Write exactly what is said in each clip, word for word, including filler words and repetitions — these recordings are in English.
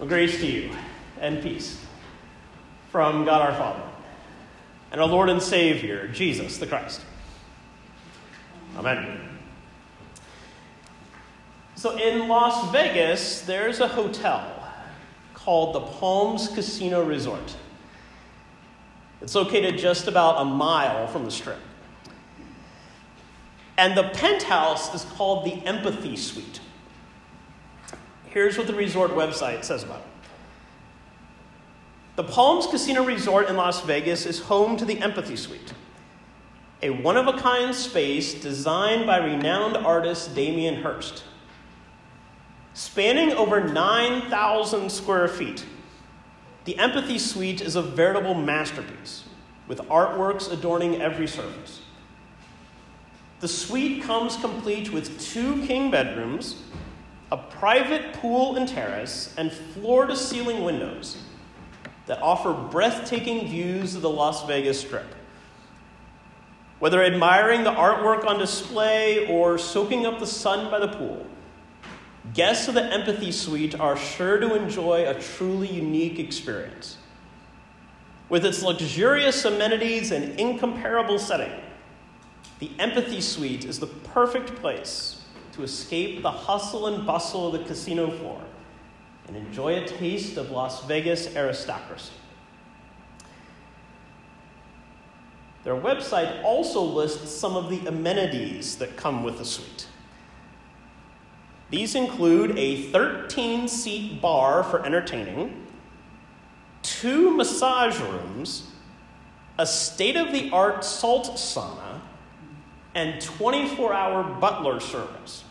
Well, grace to you and peace from God our Father and our Lord and Savior, Jesus the Christ. Amen. So in Las Vegas, there's a hotel called the Palms Casino Resort. It's located just about a mile from the Strip. And the penthouse is called the Empathy Suite. Here's what the resort website says about it. The Palms Casino Resort in Las Vegas is home to the Empathy Suite, a one-of-a-kind space designed by renowned artist Damien Hirst. Spanning over nine thousand square feet, the Empathy Suite is a veritable masterpiece, with artworks adorning every surface. The suite comes complete with two king bedrooms, a private pool and terrace, and floor-to-ceiling windows that offer breathtaking views of the Las Vegas Strip. Whether admiring the artwork on display or soaking up the sun by the pool, guests of the Empathy Suite are sure to enjoy a truly unique experience. With its luxurious amenities and incomparable setting, the Empathy Suite is the perfect place to escape the hustle and bustle of the casino floor and enjoy a taste of Las Vegas aristocracy. Their website also lists some of the amenities that come with the suite. These include a thirteen-seat bar for entertaining, two massage rooms, a state-of-the-art salt sauna, and twenty-four hour butler service.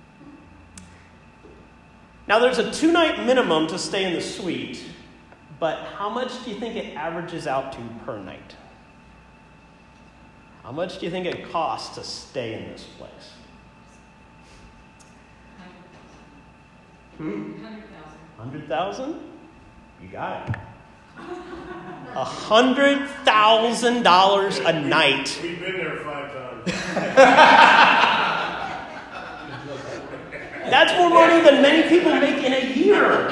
Now, there's a two-night minimum to stay in the suite, but how much do you think it averages out to per night? How much do you think it costs to stay in this place? Hmm? one hundred thousand. one hundred thousand? You got it. one hundred thousand dollars a night. We've been there five times. That's more money than many people make in a year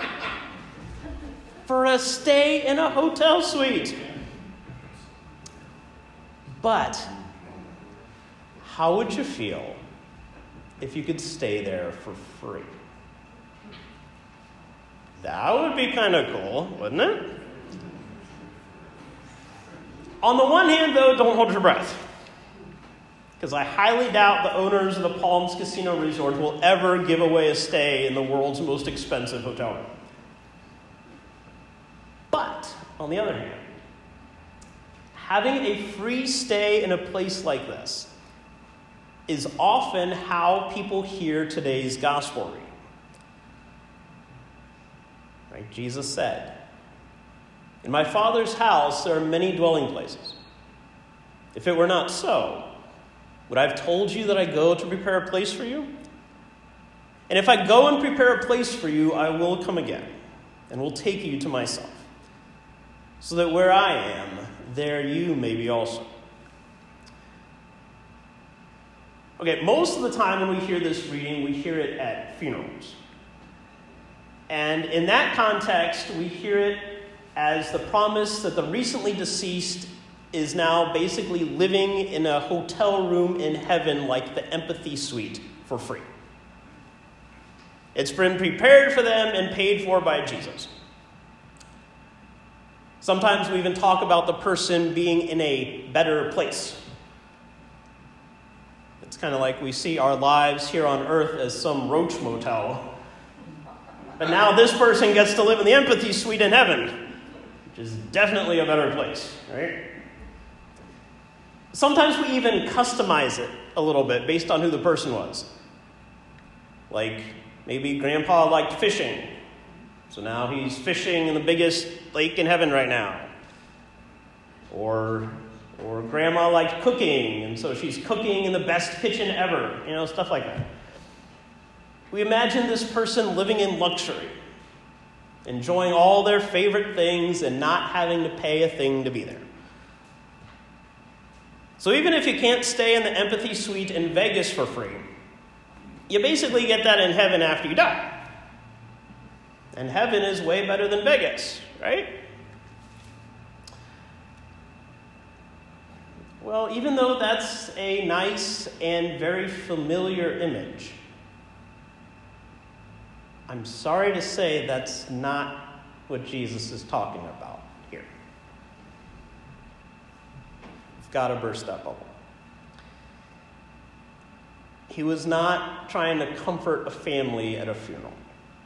for a stay in a hotel suite. But how would you feel if you could stay there for free? That would be kind of cool, wouldn't it? On the one hand, though, don't hold your breath, because I highly doubt the owners of the Palms Casino Resort will ever give away a stay in the world's most expensive hotel room. But, on the other hand, having a free stay in a place like this is often how people hear today's gospel reading. Right? Jesus said, "In my Father's house there are many dwelling places. If it were not so, would I have told you that I go to prepare a place for you? And if I go and prepare a place for you, I will come again and will take you to myself, so that where I am, there you may be also." Okay, most of the time when we hear this reading, we hear it at funerals. And in that context, we hear it as the promise that the recently deceased is now basically living in a hotel room in heaven like the Empathy Suite for free. It's been prepared for them and paid for by Jesus. Sometimes we even talk about the person being in a better place. It's kind of like we see our lives here on earth as some roach motel. But now this person gets to live in the Empathy Suite in heaven, which is definitely a better place, right? Sometimes we even customize it a little bit based on who the person was. Like, maybe Grandpa liked fishing, so now he's fishing in the biggest lake in heaven right now. Or, or Grandma liked cooking, and so she's cooking in the best kitchen ever. You know, stuff like that. We imagine this person living in luxury, enjoying all their favorite things and not having to pay a thing to be there. So even if you can't stay in the Empathy Suite in Vegas for free, you basically get that in heaven after you die. And heaven is way better than Vegas, right? Well, even though that's a nice and very familiar image, I'm sorry to say that's not what Jesus is talking about here. You've got to burst that bubble. He was not trying to comfort a family at a funeral.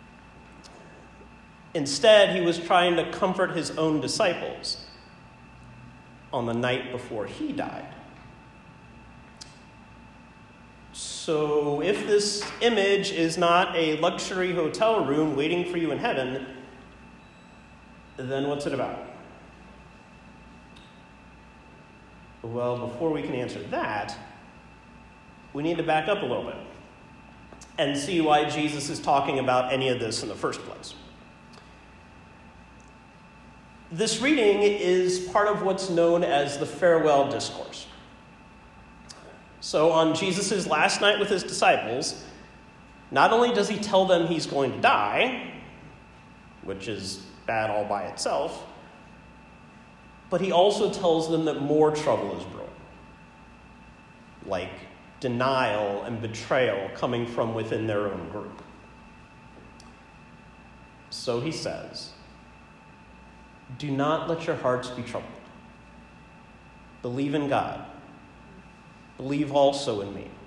Instead, he was trying to comfort his own disciples on the night before he died. So if this image is not a luxury hotel room waiting for you in heaven, then what's it about? Well, before we can answer that, we need to back up a little bit and see why Jesus is talking about any of this in the first place. This reading is part of what's known as the farewell discourse. So on Jesus' last night with his disciples, not only does he tell them he's going to die, which is bad all by itself, but he also tells them that more trouble is brewing, like denial and betrayal coming from within their own group. So he says, "Do not let your hearts be troubled. Believe in God. Believe also in me."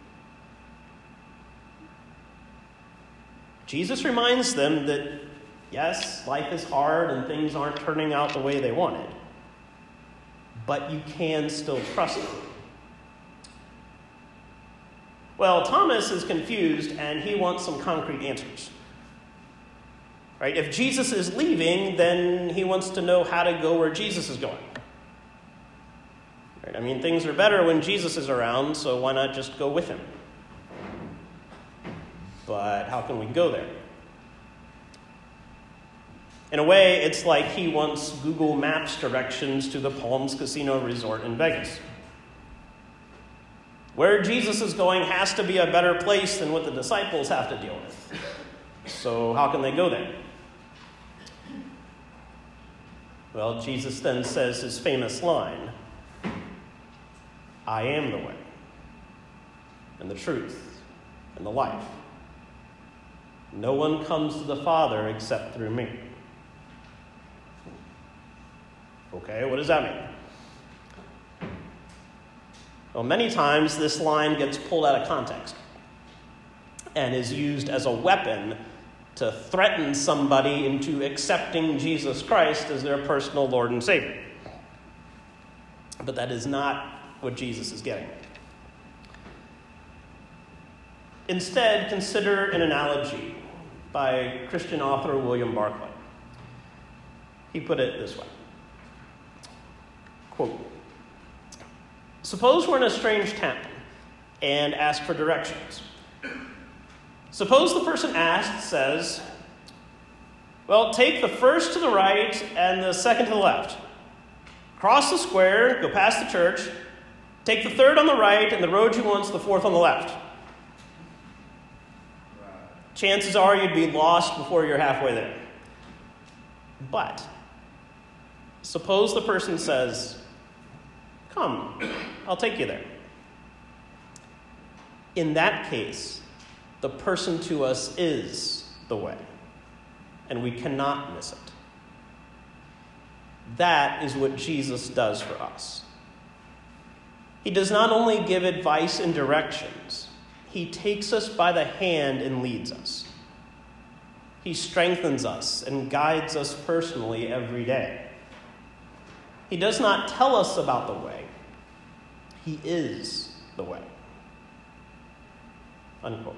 Jesus reminds them that, yes, life is hard and things aren't turning out the way they wanted, but you can still trust him. Well, Thomas is confused and he wants some concrete answers. Right? If Jesus is leaving, then he wants to know how to go where Jesus is going. Right? I mean, things are better when Jesus is around, so why not just go with him? But how can we go there? In a way, it's like he wants Google Maps directions to the Palms Casino Resort in Vegas. Where Jesus is going has to be a better place than what the disciples have to deal with. So how can they go there? Well, Jesus then says his famous line, "I am the way, and the truth, and the life. No one comes to the Father except through me." Okay, what does that mean? Well, many times this line gets pulled out of context and is used as a weapon to threaten somebody into accepting Jesus Christ as their personal Lord and Savior. But that is not what Jesus is getting at. Instead, consider an analogy by Christian author William Barclay. He put it this way. Quote, "Suppose we're in a strange town and ask for directions. Suppose the person asked says, well, take the first to the right and the second to the left. Cross the square, go past the church, take the third on the right and the road you want's the fourth on the left. Chances are you'd be lost before you're halfway there. But suppose the person says, come, I'll take you there. In that case, the person to us is the way, and we cannot miss it. That is what Jesus does for us. He does not only give advice and directions, he takes us by the hand and leads us. He strengthens us and guides us personally every day. He does not tell us about the way. He is the way. Unquote.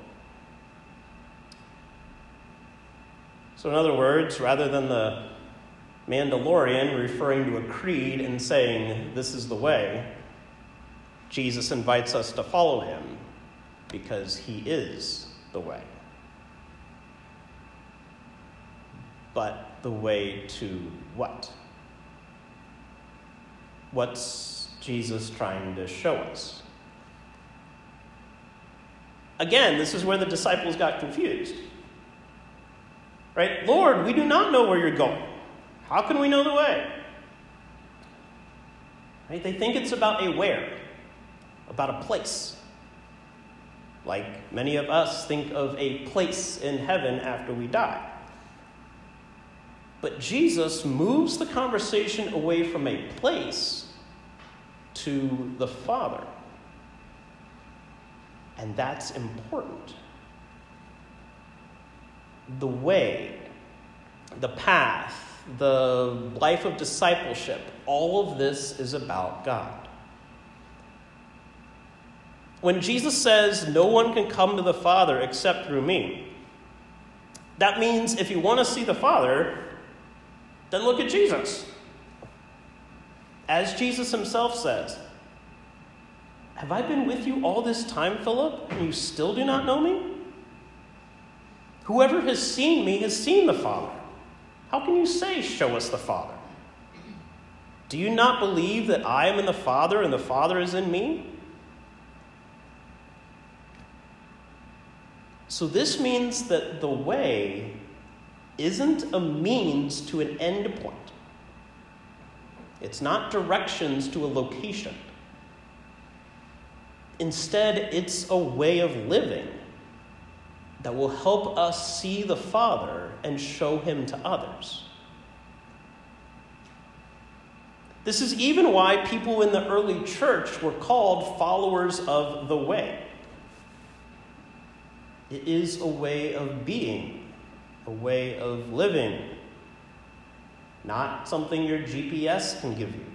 So in other words, rather than the Mandalorian referring to a creed and saying, this is the way, Jesus invites us to follow him because he is the way. But the way to what? What's Jesus trying to show us? Again, this is where the disciples got confused. Right? Lord, we do not know where you're going. How can we know the way? Right? They think it's about a where, about a place. Like many of us think of a place in heaven after we die. But Jesus moves the conversation away from a place to the Father. And that's important. The way, the path, the life of discipleship, all of this is about God. When Jesus says, no one can come to the Father except through me, that means if you want to see the Father, then look at Jesus. As Jesus himself says, have I been with you all this time, Philip, and you still do not know me? Whoever has seen me has seen the Father. How can you say, show us the Father? Do you not believe that I am in the Father and the Father is in me? So this means that the way isn't a means to an end point. It's not directions to a location. Instead, it's a way of living that will help us see the Father and show him to others. This is even why people in the early church were called followers of the way. It is a way of being, a way of living, not something your G P S can give you.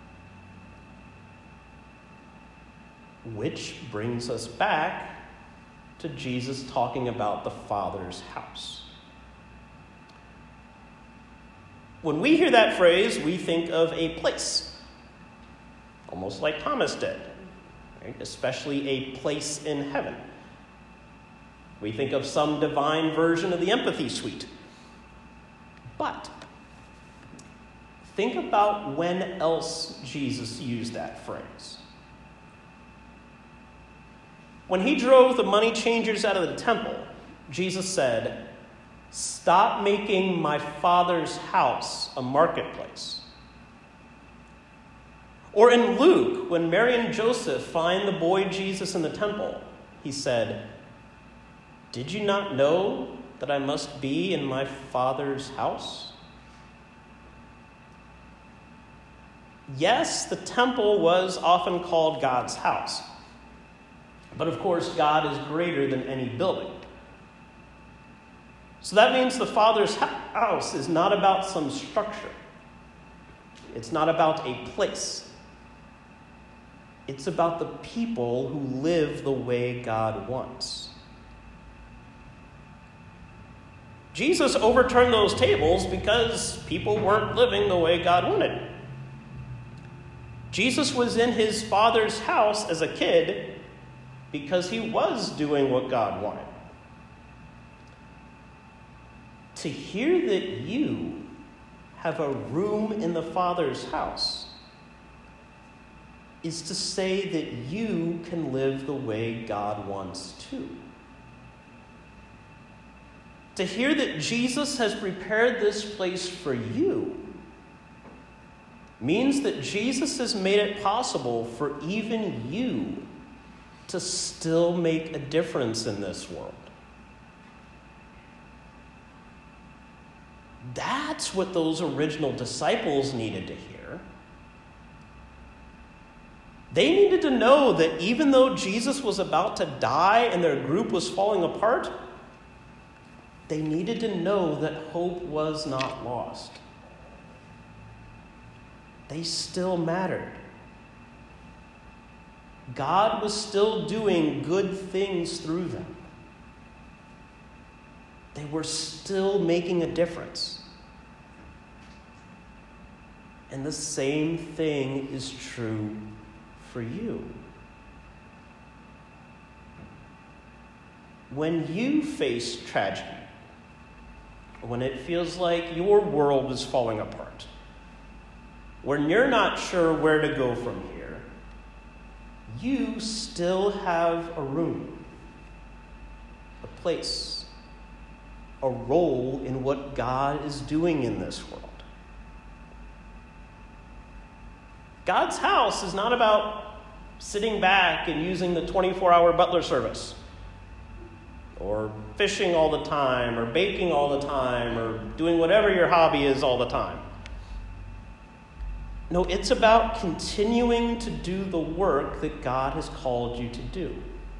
Which brings us back to Jesus talking about the Father's house. When we hear that phrase, we think of a place, almost like Thomas did, right? Especially a place in heaven. We think of some divine version of the empathy suite. But think about when else Jesus used that phrase. When he drove the money changers out of the temple, Jesus said, "Stop making my Father's house a marketplace." Or in Luke, when Mary and Joseph find the boy Jesus in the temple, he said, "Did you not know that I must be in my Father's house?" Yes, the temple was often called God's house. But of course, God is greater than any building. So that means the Father's house is not about some structure. It's not about a place. It's about the people who live the way God wants. Jesus overturned those tables because people weren't living the way God wanted. Jesus was in his Father's house as a kid because he was doing what God wanted. To hear that you have a room in the Father's house is to say that you can live the way God wants too. To hear that Jesus has prepared this place for you means that Jesus has made it possible for even you to still make a difference in this world. That's what those original disciples needed to hear. They needed to know that even though Jesus was about to die and their group was falling apart, they needed to know that hope was not lost. They still mattered. God was still doing good things through them. They were still making a difference. And the same thing is true for you. When you face tragedy, when it feels like your world is falling apart, when you're not sure where to go from here, you still have a room, a place, a role in what God is doing in this world. God's house is not about sitting back and using the twenty-four hour butler service, or fishing all the time, or baking all the time, or doing whatever your hobby is all the time. No, it's about continuing to do the work that God has called you to do.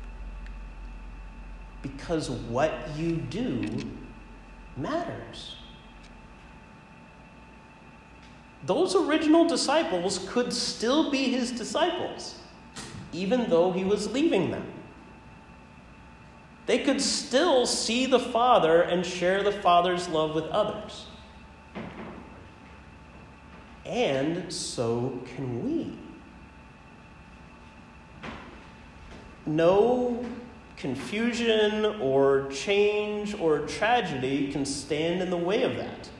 Because what you do matters. Those original disciples could still be his disciples, even though he was leaving them. They could still see the Father and share the Father's love with others. And so can we. No confusion or change or tragedy can stand in the way of that.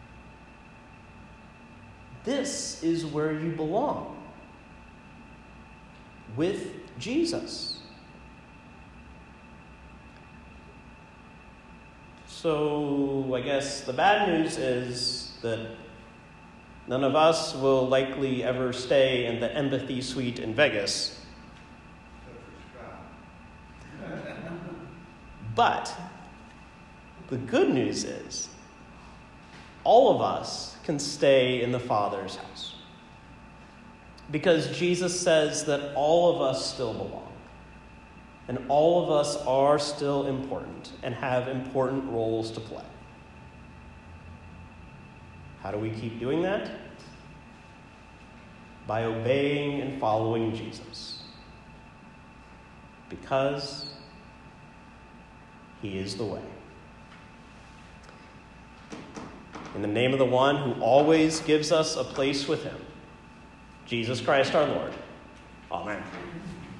This is where you belong, with Jesus. So I guess the bad news is that none of us will likely ever stay in the Empathy Suite in Vegas. But the good news is all of us can stay in the Father's house, because Jesus says that all of us still belong, and all of us are still important and have important roles to play. How do we keep doing that? By obeying and following Jesus, because he is the way. In the name of the one who always gives us a place with him, Jesus Christ our Lord. Amen.